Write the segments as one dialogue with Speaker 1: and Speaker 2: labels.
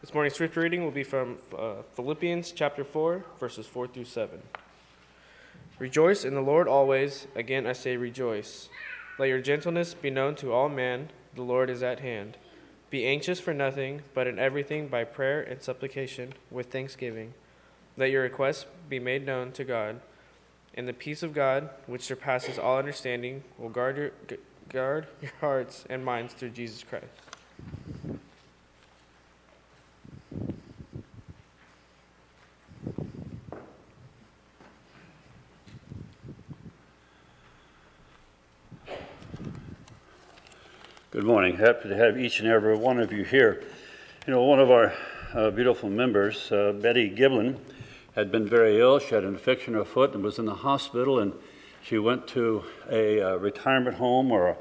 Speaker 1: This morning's scripture reading will be from Philippians chapter 4, verses 4 through 7. Rejoice in the Lord always. Again I say rejoice. Let your gentleness be known to all men. The Lord is at hand. Be anxious for nothing, but in everything by prayer and supplication with thanksgiving. Let your requests be made known to God. And the peace of God, which surpasses all understanding, will guard your hearts and minds through Jesus Christ.
Speaker 2: Good morning. Happy to have each and every one of you here. You know, one of our beautiful members, Betty Giblin, had been very ill. She had an infection in her foot and was in the hospital, and she went to a retirement home over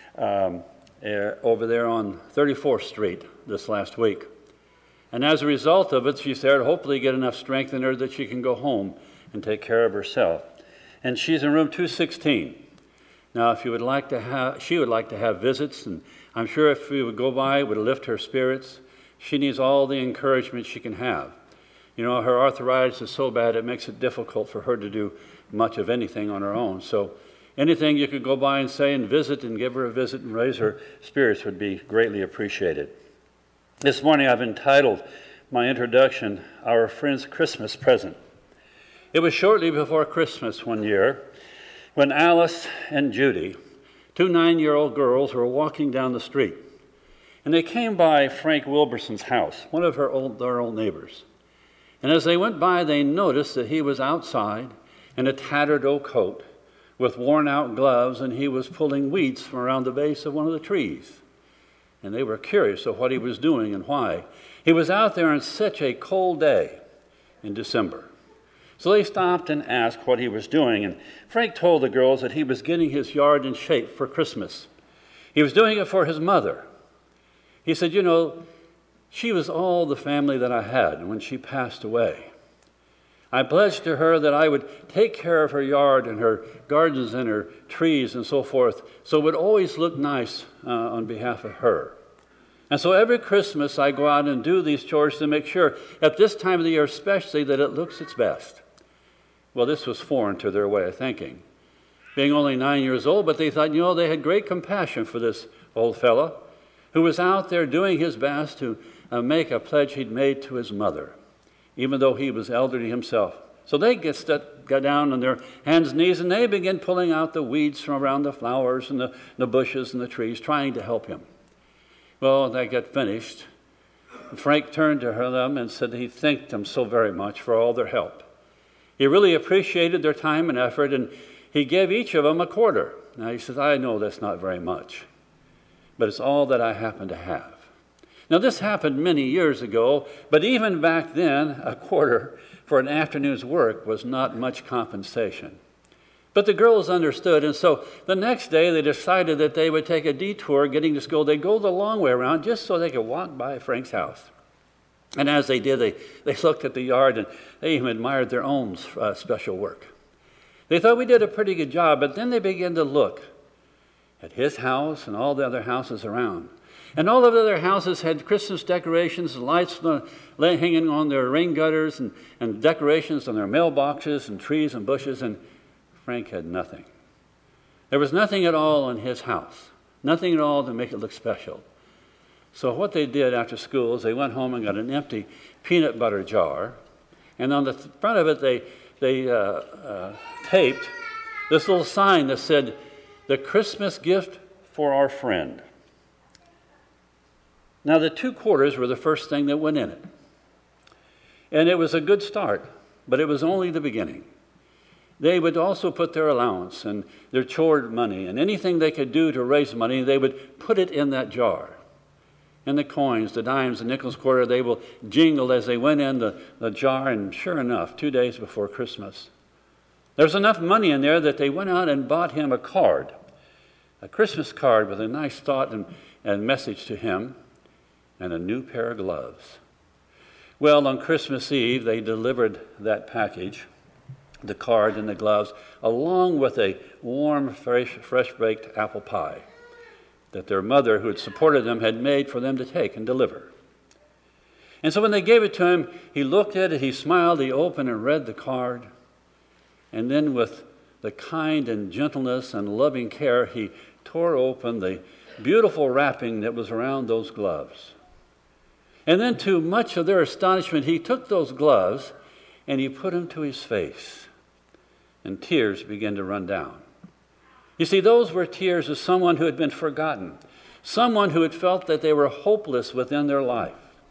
Speaker 2: there on 34th Street this last week. And as a result of it, she's there to hopefully get enough strength in her that she can go home and take care of herself. And she's in room 216. Now, if you would like to have, she would like to have visits, and I'm sure if we would go by, it would lift her spirits. She needs all the encouragement she can have. You know, her arthritis is so bad it makes it difficult for her to do much of anything on her own. So anything you could go by and say and visit and give her a visit and raise her spirits would be greatly appreciated. This morning I've entitled my introduction, Our Friend's Christmas Present. It was shortly before Christmas one year when Alice and Judy, two 9-year-old girls, were walking down the street. And they came by Frank Wilberson's house, one of their old neighbors. And as they went by, they noticed that he was outside in a tattered old coat with worn-out gloves, and he was pulling weeds from around the base of one of the trees. And they were curious of what he was doing and why. He was out there on such a cold day in December. So they stopped and asked what he was doing, and Frank told the girls that he was getting his yard in shape for Christmas. He was doing it for his mother. He said, you know, she was all the family that I had when she passed away. I pledged to her that I would take care of her yard and her gardens and her trees and so forth, so it would always look nice on behalf of her. And so every Christmas I go out and do these chores to make sure, at this time of the year especially, that it looks its best. Well, this was foreign to their way of thinking. Being only 9 years old, but they thought, you know, they had great compassion for this old fellow who was out there doing his best to make a pledge he'd made to his mother, even though he was elderly himself. So they got down on their hands and knees, and they began pulling out the weeds from around the flowers and the bushes and the trees, trying to help him. Well, they got finished. Frank turned to them and said he thanked them so very much for all their help. He really appreciated their time and effort, and he gave each of them a quarter. Now, he says, I know that's not very much, but it's all that I happen to have. Now, this happened many years ago, but even back then, a quarter for an afternoon's work was not much compensation. But the girls understood, and so the next day they decided that they would take a detour getting to school. They'd go the long way around just so they could walk by Frank's house. And as they did, they looked at the yard, and they even admired their own special work. They thought we did a pretty good job, but then they began to look at his house and all the other houses around. And all of the other houses had Christmas decorations and lights hanging on their rain gutters and decorations on their mailboxes and trees and bushes, and Frank had nothing. There was nothing at all in his house, nothing at all to make it look special. So what they did after school is they went home and got an empty peanut butter jar, and on the front of it they taped this little sign that said, "The Christmas gift for our friend." Now the 2 quarters were the first thing that went in it. And it was a good start, but it was only the beginning. They would also put their allowance and their chore money and anything they could do to raise money, they would put it in that jar. And the coins, the dimes, the nickels, quarter, they will jingle as they went in the jar, and sure enough, 2 days before Christmas, there was enough money in there that they went out and bought him a card, a Christmas card with a nice thought and message to him, and a new pair of gloves. Well, on Christmas Eve, they delivered that package, the card and the gloves, along with a warm, fresh-baked apple pie that their mother, who had supported them, had made for them to take and deliver. And so when they gave it to him, he looked at it, he smiled, he opened and read the card. And then with the kind and gentleness and loving care, he tore open the beautiful wrapping that was around those gloves. And then, to much of their astonishment, he took those gloves and he put them to his face. And tears began to run down. You see, those were tears of someone who had been forgotten, someone who had felt that they were hopeless within their life.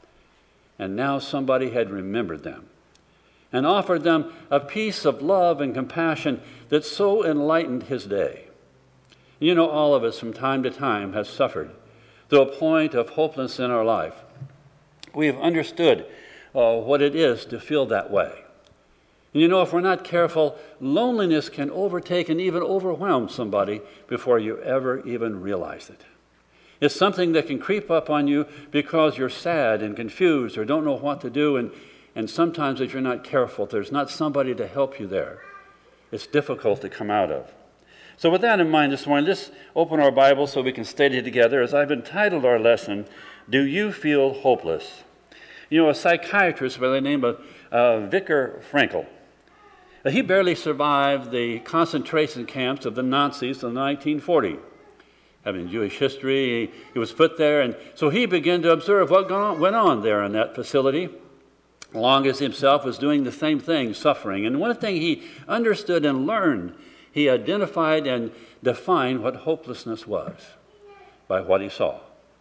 Speaker 2: And now somebody had remembered them and offered them a piece of love and compassion that so enlightened his day. You know, all of us from time to time have suffered to a point of hopelessness in our life. We have understood what it is to feel that way. And you know, if we're not careful, loneliness can overtake and even overwhelm somebody before you ever even realize it. It's something that can creep up on you because you're sad and confused or don't know what to do. And sometimes if you're not careful, if there's not somebody to help you there, it's difficult to come out of. So with that in mind this morning, let's open our Bible so we can study together. As I've entitled our lesson, Do You Feel Hopeless? You know, a psychiatrist by the name of Viktor Frankl, he barely survived the concentration camps of the Nazis in 1940. Having Jewish history, he was put there, and so he began to observe what went on there in that facility, along as himself was doing the same thing, suffering. And one thing he understood and learned, he identified and defined what hopelessness was by what he saw.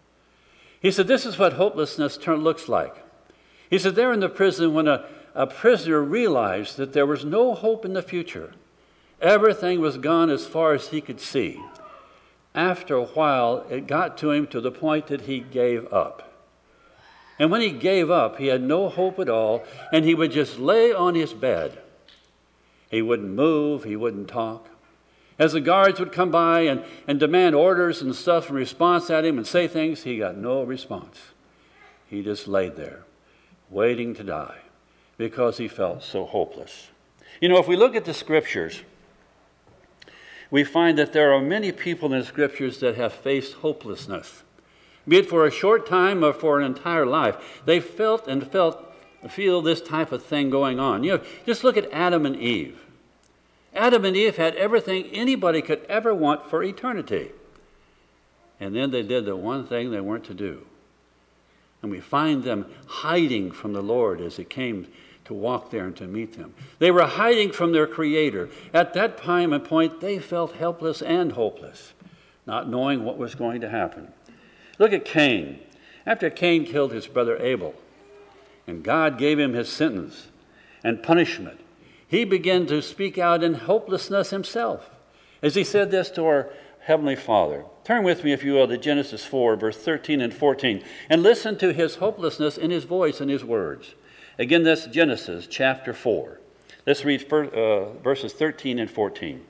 Speaker 2: He said, this is what hopelessness looks like. He said, there in the prison, when a prisoner realized that there was no hope in the future, everything was gone as far as he could see. After a while, it got to him to the point that he gave up. And when he gave up, he had no hope at all, and he would just lay on his bed. He wouldn't move, he wouldn't talk. As the guards would come by and demand orders and stuff in response at him and say things, he got no response. He just laid there, waiting to die, because he felt so hopeless. You know, if we look at the Scriptures, we find that there are many people in the Scriptures that have faced hopelessness, be it for a short time or for an entire life. They feel this type of thing going on. You know, just look at Adam and Eve. Adam and Eve had everything anybody could ever want for eternity. And then they did the one thing they weren't to do. And we find them hiding from the Lord as he came to walk there and to meet them. They were hiding from their Creator. At that time and point, they felt helpless and hopeless, not knowing what was going to happen. Look at Cain. After Cain killed his brother Abel, and God gave him his sentence and punishment, he began to speak out in hopelessness himself, as he said this to our Heavenly Father. Turn with me, if you will, to Genesis 4, verse 13 and 14, and listen to his hopelessness in his voice and his words. Again, that's Genesis chapter 4. Let's read verses 13 and 14.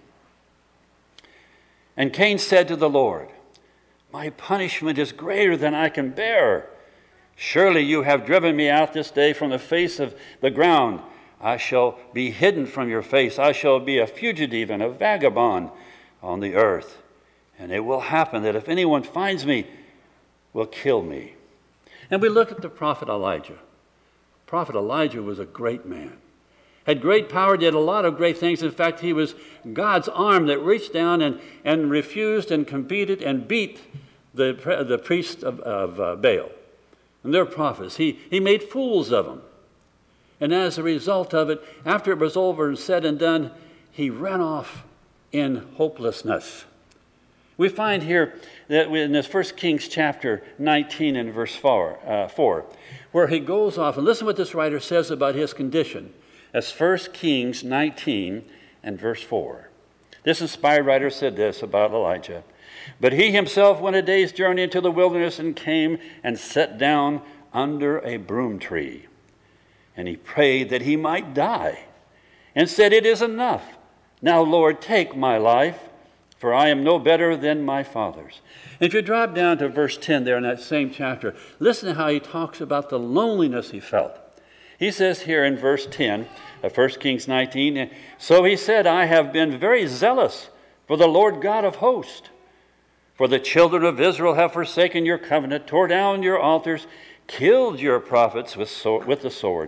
Speaker 2: And Cain said to the Lord, my punishment is greater than I can bear. Surely you have driven me out this day from the face of the ground. I shall be hidden from your face. I shall be a fugitive and a vagabond on the earth. And it will happen that if anyone finds me, will kill me. And we look at the prophet Elijah. Prophet Elijah was a great man, had great power, did a lot of great things. In fact, he was God's arm that reached down and refused and competed and beat the priests of Baal and their prophets. He made fools of them. And as a result of it, after it was over and said and done, he ran off in hopelessness. We find here that in this 1 Kings chapter 19 and verse 4, where he goes off, and listen what this writer says about his condition. That's 1 Kings 19 and verse 4. This inspired writer said this about Elijah. But he himself went a day's journey into the wilderness and came and sat down under a broom tree. And he prayed that he might die and said, it is enough. Now, Lord, take my life, for I am no better than my fathers. And if you drop down to verse 10 there in that same chapter, listen to how he talks about the loneliness he felt. He says here in verse 10 of 1 Kings 19, so he said, I have been very zealous for the Lord God of hosts. For the children of Israel have forsaken your covenant, tore down your altars, killed your prophets with the sword,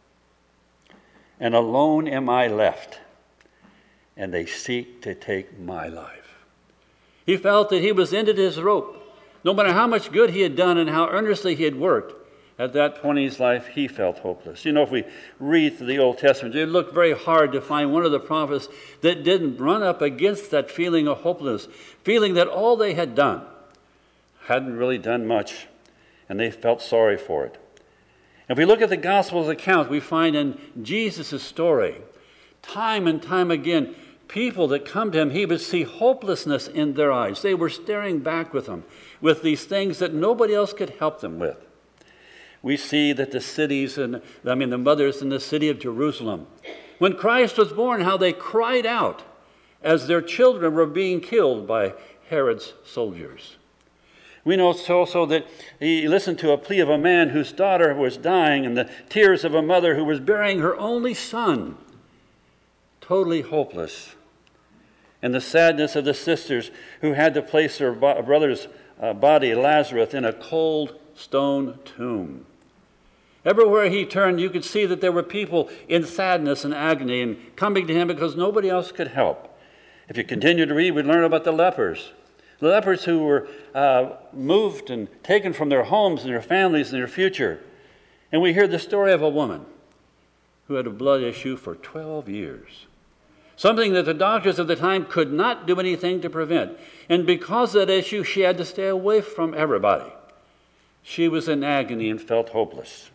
Speaker 2: and alone am I left, and they seek to take my life. He felt that he was ended his rope. No matter how much good he had done and how earnestly he had worked, at that point in his life, he felt hopeless. You know, if we read through the Old Testament, it looked very hard to find one of the prophets that didn't run up against that feeling of hopelessness, feeling that all they had done hadn't really done much, and they felt sorry for it. If we look at the Gospels account, we find in Jesus' story, time and time again, people that come to him, he would see hopelessness in their eyes. They were staring back with him, with these things that nobody else could help them with. We see that the mothers in the city of Jerusalem, when Christ was born, how they cried out as their children were being killed by Herod's soldiers. We know also that he listened to a plea of a man whose daughter was dying and the tears of a mother who was burying her only son, totally hopeless. And the sadness of the sisters who had to place their brother's body, Lazarus, in a cold stone tomb. Everywhere he turned, you could see that there were people in sadness and agony and coming to him because nobody else could help. If you continue to read, we learn about the lepers who were moved and taken from their homes and their families and their future. And we hear the story of a woman who had a blood issue for 12 years. Something that the doctors of the time could not do anything to prevent. And because of that issue, she had to stay away from everybody. She was in agony and felt hopeless.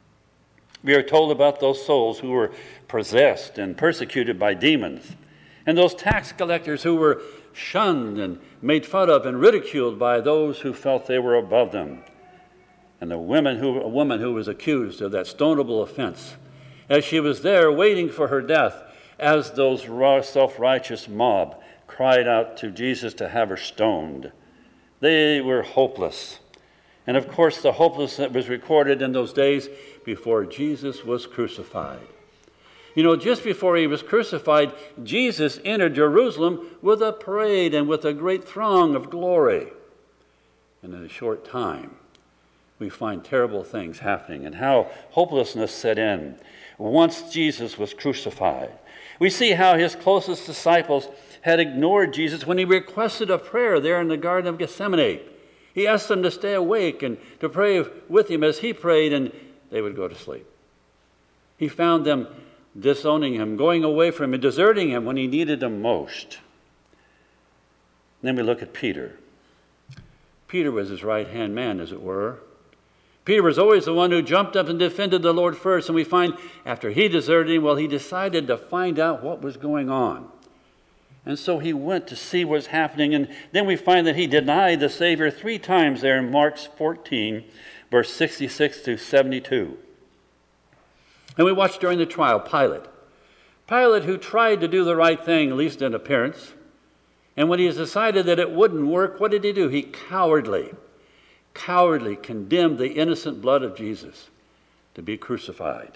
Speaker 2: We are told about those souls who were possessed and persecuted by demons, and those tax collectors who were shunned and made fun of and ridiculed by those who felt they were above them, and a woman who was accused of that stonable offense, as she was there waiting for her death, as those self-righteous mob cried out to Jesus to have her stoned. They were hopeless. And of course, the hopelessness that was recorded in those days before Jesus was crucified. You know, just before he was crucified, Jesus entered Jerusalem with a parade and with a great throng of glory. And in a short time, we find terrible things happening and how hopelessness set in once Jesus was crucified. We see how his closest disciples had ignored Jesus when he requested a prayer there in the Garden of Gethsemane. He asked them to stay awake and to pray with him as he prayed, and they would go to sleep. He found them disowning him, going away from him, and deserting him when he needed them most. And then we look at Peter. Peter was his right-hand man, as it were. Peter was always the one who jumped up and defended the Lord first, and we find after he deserted him, he decided to find out what was going on. And so he went to see what's happening, and then we find that he denied the Savior 3 times there in Mark 14, verse 66 to 72. And we watched during the trial Pilate. Pilate, who tried to do the right thing, at least in appearance, and when he decided that it wouldn't work, what did he do? He cowardly condemned the innocent blood of Jesus to be crucified.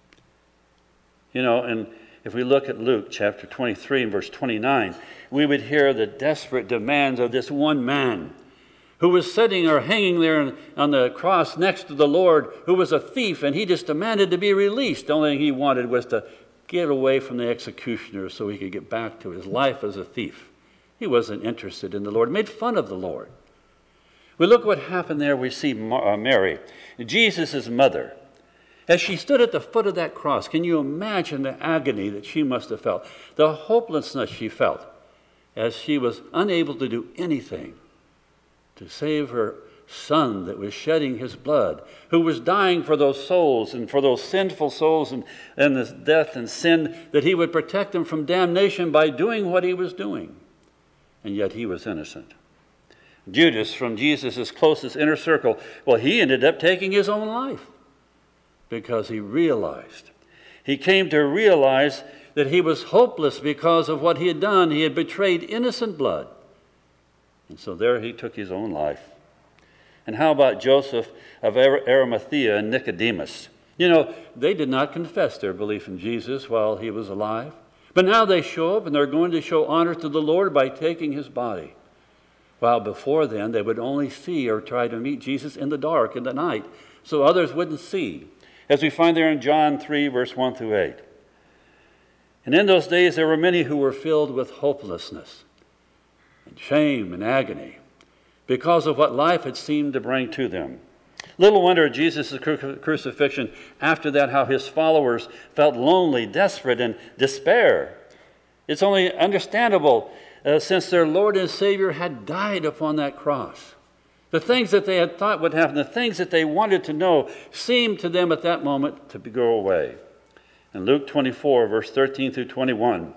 Speaker 2: You know, and if we look at Luke chapter 23 and verse 29, we would hear the desperate demands of this one man who was sitting or hanging there on the cross next to the Lord, who was a thief, and he just demanded to be released. The only thing he wanted was to get away from the executioner so he could get back to his life as a thief. He wasn't interested in the Lord, made fun of the Lord. We look what happened there. We see Mary, Jesus' mother. As she stood at the foot of that cross, can you imagine the agony that she must have felt? The hopelessness she felt as she was unable to do anything to save her son that was shedding his blood, who was dying for those souls and for those sinful souls and the death and sin, that he would protect them from damnation by doing what he was doing. And yet he was innocent. Judas, from Jesus' closest inner circle, he ended up taking his own life because he came to realize that he was hopeless because of what he had done. He had betrayed innocent blood. And so there he took his own life. And how about Joseph of Arimathea and Nicodemus? You know, they did not confess their belief in Jesus while he was alive. But now they show up and they're going to show honor to the Lord by taking his body. while before then they would only see or try to meet Jesus in the dark, in the night, so others wouldn't see, as we find there in John 3, verse 1 through 8. And in those days there were many who were filled with hopelessness and shame and agony because of what life had seemed to bring to them. Little wonder at Jesus' crucifixion, after that, how his followers felt lonely, desperate, and despair. It's only understandable since their Lord and Savior had died upon that cross. The things that they had thought would happen, the things that they wanted to know, seemed to them at that moment to go away. In Luke 24, verse 13 through 21,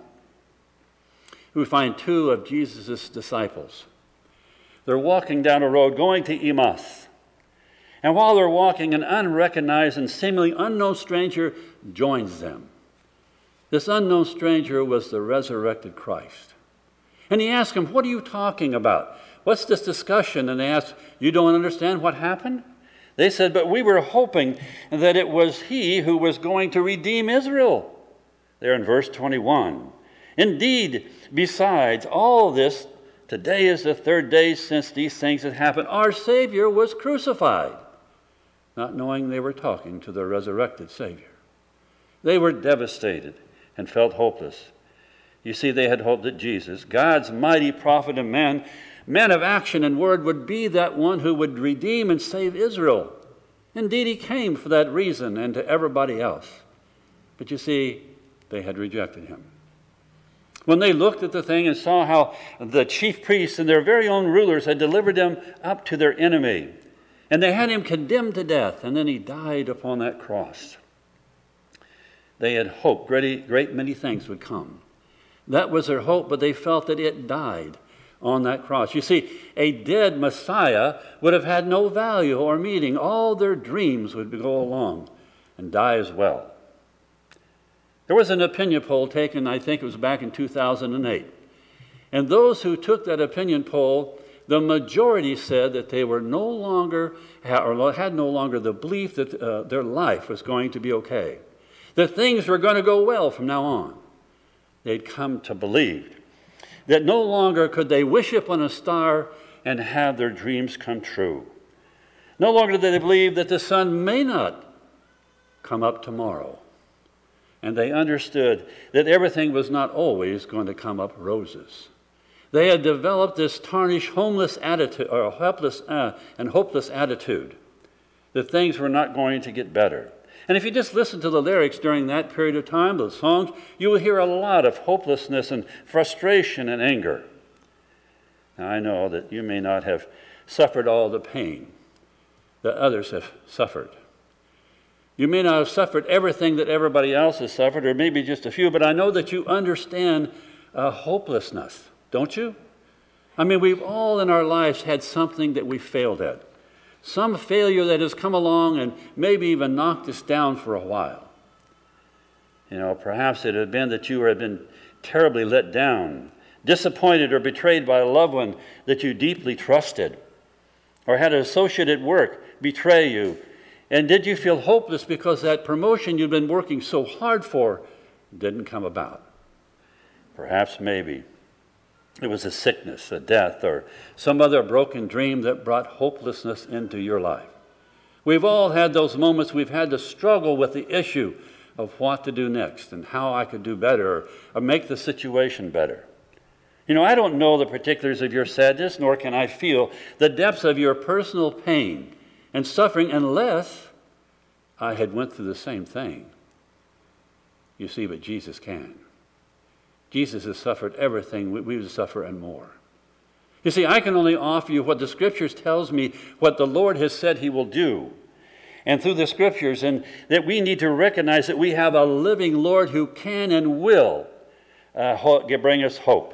Speaker 2: we find two of Jesus' disciples. They're walking down a road going to Emmaus. And while they're walking, an unrecognized and seemingly unknown stranger joins them. This unknown stranger was the resurrected Christ. And he asked him, "What are you talking about? What's this discussion?" And they asked, "You don't understand what happened?" They said, "But we were hoping that it was he who was going to redeem Israel." There in verse 21. "Indeed, besides all this, today is the third day since these things had happened. Our Savior was crucified," not knowing they were talking to the resurrected Savior. They were devastated and felt hopeless. You see, they had hoped that Jesus, God's mighty prophet and man of action and word, would be that one who would redeem and save Israel. Indeed, he came for that reason and to everybody else. But you see, they had rejected him. When they looked at the thing and saw how the chief priests and their very own rulers had delivered him up to their enemy, and they had him condemned to death, and then he died upon that cross. They had hoped great many things would come. That was their hope, but they felt that it died on that cross. You see, a dead Messiah would have had no value or meaning. All their dreams would go along and die as well. There was an opinion poll taken, I think it was back in 2008. And those who took that opinion poll, the majority said that they were no longer, or had no longer the belief that their life was going to be okay, that things were going to go well from now on. They'd come to believe that no longer could they wish upon a star and have their dreams come true. No longer did they believe that the sun may not come up tomorrow. And they understood that everything was not always going to come up roses. They had developed this tarnished, homeless attitude, or helpless and hopeless attitude, that things were not going to get better. And if you just listen to the lyrics during that period of time, those songs, you will hear a lot of hopelessness and frustration and anger. Now, I know that you may not have suffered all the pain that others have suffered. You may not have suffered everything that everybody else has suffered, or maybe just a few, but I know that you understand hopelessness, don't you? I mean, we've all in our lives had something that we failed at. Some failure that has come along and maybe even knocked us down for a while. You know, perhaps it had been that you had been terribly let down, disappointed or betrayed by a loved one that you deeply trusted, or had an associate at work betray you. And did you feel hopeless because that promotion you'd been working so hard for didn't come about? Perhaps maybe it was a sickness, a death, or some other broken dream that brought hopelessness into your life. We've all had those moments we've had to struggle with the issue of what to do next and how I could do better or make the situation better. You know, I don't know the particulars of your sadness, nor can I feel the depths of your personal pain and suffering unless I had went through the same thing. You see, but Jesus can. Jesus has suffered everything we would suffer and more. You see, I can only offer you what the Scriptures tells me, what the Lord has said he will do. And through the Scriptures, and that we need to recognize that we have a living Lord who can and will bring us hope.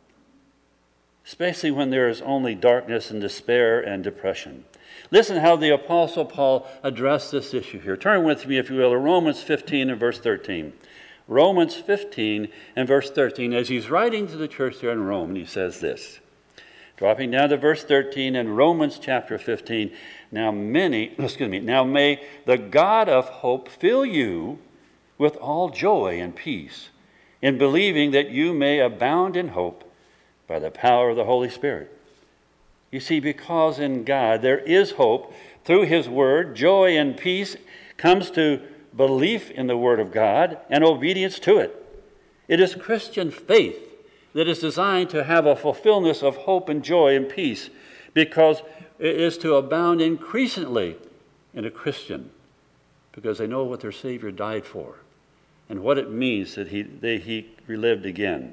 Speaker 2: Especially when there is only darkness and despair and depression. Listen how the Apostle Paul addressed this issue here. Turn with me, if you will, to Romans 15 and verse 13. Romans 15 and verse 13, as he's writing to the church there in Rome, and he says this. Dropping down to verse 13 in Romans chapter 15, now may the God of hope fill you with all joy and peace in believing that you may abound in hope by the power of the Holy Spirit. You see, because in God there is hope through His Word, joy and peace comes to belief in the Word of God and obedience to it. It is Christian faith that is designed to have a fulfillment of hope and joy and peace, because it is to abound increasingly in a Christian, because they know what their Savior died for and what it means that he relived again.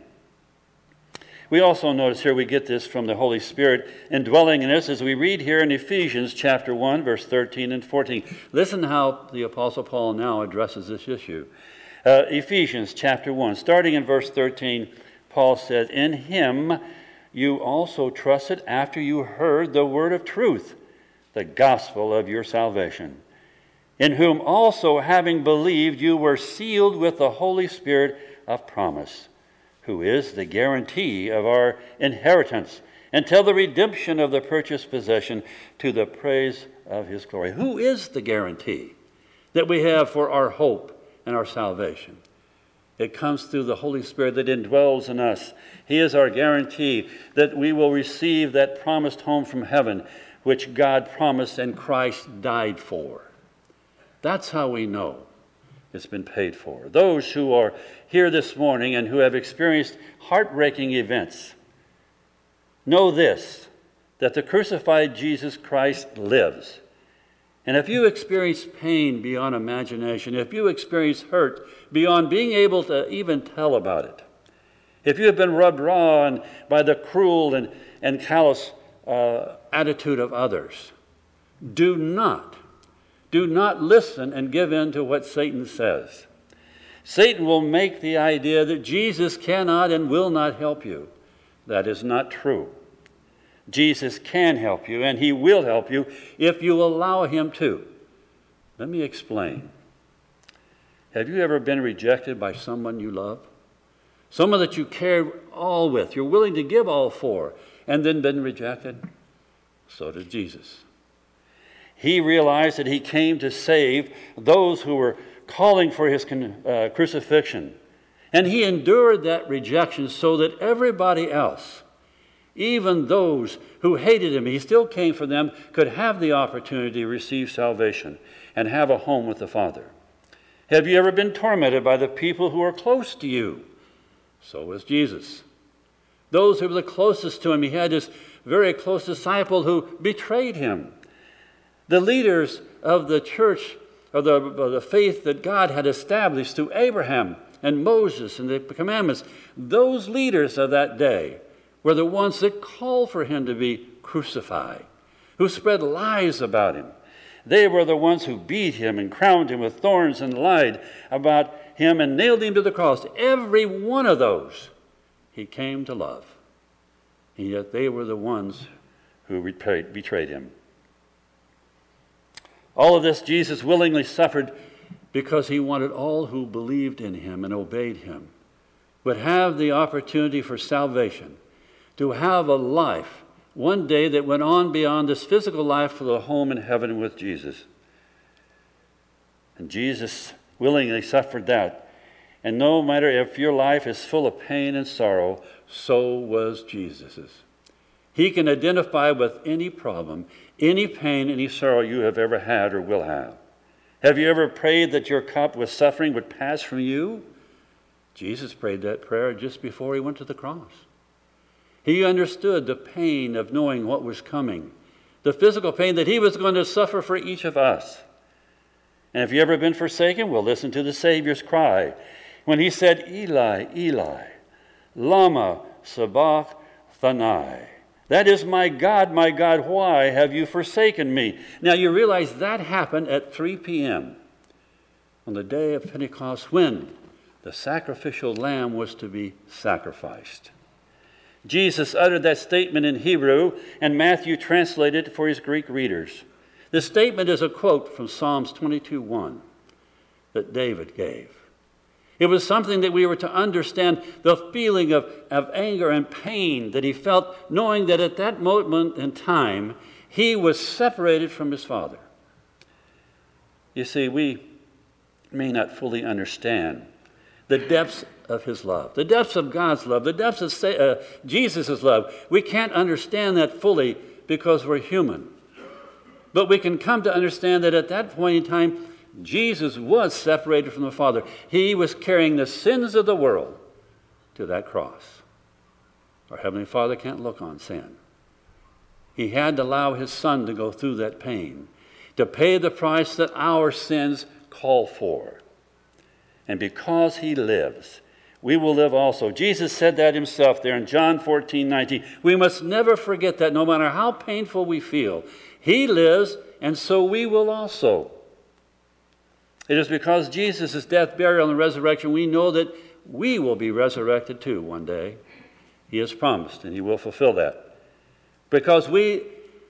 Speaker 2: We also notice here we get this from the Holy Spirit indwelling in us as we read here in Ephesians chapter 1, verse 13 and 14. Listen how the Apostle Paul now addresses this issue. Ephesians chapter 1, starting in verse 13, Paul says, "In Him you also trusted after you heard the word of truth, the gospel of your salvation, in whom also having believed you were sealed with the Holy Spirit of promise, who is the guarantee of our inheritance until the redemption of the purchased possession to the praise of His glory." Who is the guarantee that we have for our hope and our salvation? It comes through the Holy Spirit that indwells in us. He is our guarantee that we will receive that promised home from heaven, which God promised and Christ died for. That's how we know it's been paid for. Those who are here this morning and who have experienced heartbreaking events, know this, that the crucified Jesus Christ lives. And if you experience pain beyond imagination, if you experience hurt beyond being able to even tell about it, if you have been rubbed raw by the cruel and callous attitude of others, do not listen and give in to what Satan says. Satan will make the idea that Jesus cannot and will not help you. That is not true. Jesus can help you, and He will help you if you allow Him to. Let me explain. Have you ever been rejected by someone you love? Someone that you cared all with, you're willing to give all for, and then been rejected? So did Jesus. He realized that He came to save those who were calling for His crucifixion. And He endured that rejection so that everybody else, even those who hated Him, He still came for them, could have the opportunity to receive salvation and have a home with the Father. Have you ever been tormented by the people who are close to you? So was Jesus. Those who were the closest to Him, He had this very close disciple who betrayed Him. The leaders of the church, of the faith that God had established through Abraham and Moses and the commandments, those leaders of that day were the ones that called for Him to be crucified, who spread lies about Him. They were the ones who beat Him and crowned Him with thorns and lied about Him and nailed Him to the cross. Every one of those He came to love. And yet they were the ones who betrayed Him. All of this Jesus willingly suffered because He wanted all who believed in Him and obeyed Him would have the opportunity for salvation, to have a life one day that went on beyond this physical life for the home in heaven with Jesus. And Jesus willingly suffered that. And no matter if your life is full of pain and sorrow, so was Jesus's. He can identify with any problem, any pain, any sorrow you have ever had or will have. Have you ever prayed that your cup with suffering would pass from you? Jesus prayed that prayer just before He went to the cross. He understood the pain of knowing what was coming, the physical pain that He was going to suffer for each of us. And if you've ever been forsaken, well, listen to the Savior's cry when He said, "Eli, Eli, lama sabachthani." That is, my God, why have you forsaken me? Now you realize that happened at 3 p.m. on the day of Pentecost when the sacrificial lamb was to be sacrificed. Jesus uttered that statement in Hebrew, and Matthew translated it for his Greek readers. The statement is a quote from Psalms 22:1 that David gave. It was something that we were to understand, the feeling of anger and pain that he felt, knowing that at that moment in time, he was separated from his Father. You see, we may not fully understand the depths of His love, the depths of God's love, the depths of Jesus' love. We can't understand that fully because we're human. But we can come to understand that at that point in time, Jesus was separated from the Father. He was carrying the sins of the world to that cross. Our Heavenly Father can't look on sin. He had to allow his Son to go through that pain, to pay the price that our sins call for. And because he lives, we will live also. Jesus said that himself there in John 14:19. We must never forget that no matter how painful we feel, he lives, and so we will also. It is because Jesus' death, burial, and resurrection, we know that we will be resurrected too one day. He has promised, and he will fulfill that. Because we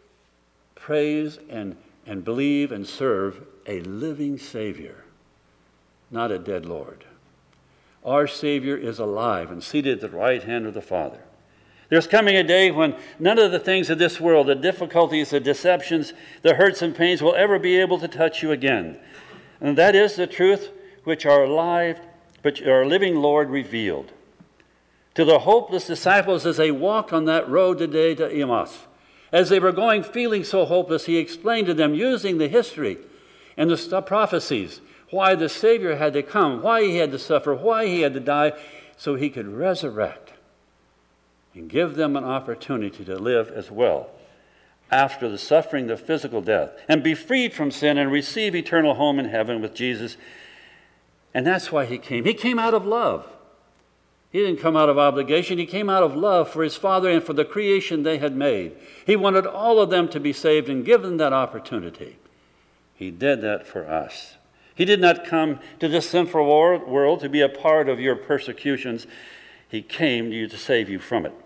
Speaker 2: praise and believe and serve a living Savior, not a dead Lord. Our Savior is alive and seated at the right hand of the Father. There's coming a day when none of the things of this world, the difficulties, the deceptions, the hurts and pains will ever be able to touch you again. And that is the truth which our living Lord revealed. To the hopeless disciples as they walked on that road today to Emmaus, as they were going feeling so hopeless, he explained to them using the history and the prophecies why the Savior had to come, why he had to suffer, why he had to die, so he could resurrect and give them an opportunity to live as well after the suffering of physical death and be freed from sin and receive eternal home in heaven with Jesus. And that's why he came. He came out of love. He didn't come out of obligation. He came out of love for his Father and for the creation they had made. He wanted all of them to be saved and give them that opportunity. He did that for us. He did not come to this sinful world to be a part of your persecutions. He came to you to save you from it.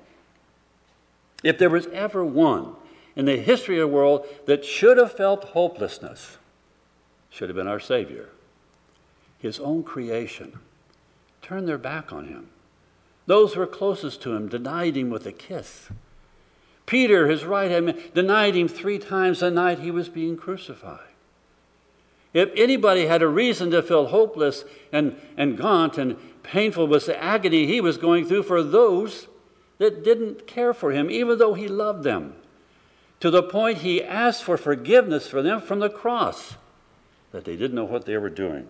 Speaker 2: If there was ever one in the history of the world that should have felt hopelessness, should have been our Savior. His own creation turned their back on him. Those who were closest to him denied him with a kiss. Peter, his right hand man, denied him 3 times the night he was being crucified. If anybody had a reason to feel hopeless and gaunt and painful was the agony he was going through for those that didn't care for him, even though he loved them, to the point he asked for forgiveness for them from the cross, that they didn't know what they were doing.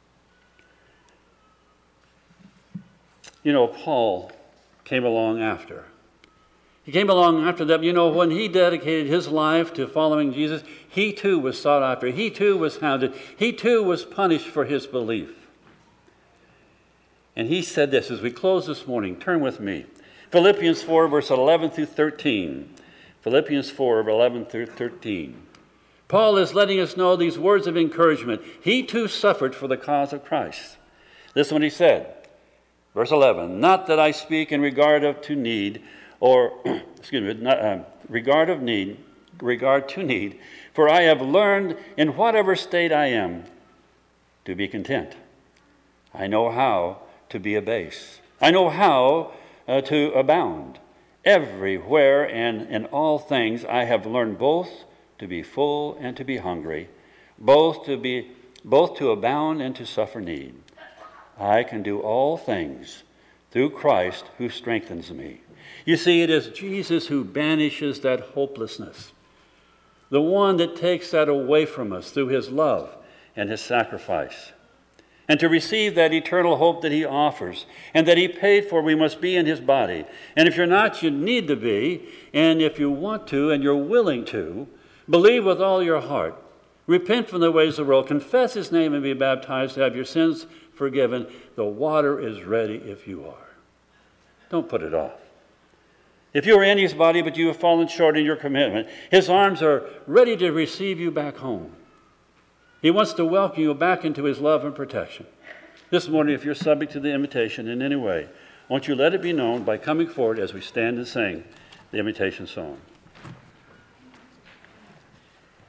Speaker 2: You know, Paul came along after. He came along after them. You know, when he dedicated his life to following Jesus, he too was sought after. He too was hounded. He too was punished for his belief. And he said this as we close this morning. Turn with me. Philippians 4, verse 11 through 13. Philippians 4, 11 through 13. Paul is letting us know these words of encouragement. He too suffered for the cause of Christ. This is what he said. Verse 11, not that I speak in regard to need, for I have learned in whatever state I am to be content. I know how to be abased. I know how to abound. Everywhere and in all things I have learned both to be full and to be hungry, both to abound and to suffer need. I can do all things through Christ who strengthens me. You see, it is Jesus who banishes that hopelessness, the one that takes that away from us through his love and his sacrifice. And to receive that eternal hope that he offers and that he paid for, we must be in his body. And if you're not, you need to be. And if you want to and you're willing to, believe with all your heart, repent from the ways of the world, confess his name and be baptized to have your sins forgiven. The water is ready if you are. Don't put it off. If you are in his body but you have fallen short in your commitment, his arms are ready to receive you back home. He wants to welcome you back into his love and protection. This morning, if you're subject to the invitation in any way, won't you let it be known by coming forward as we stand and sing the invitation song.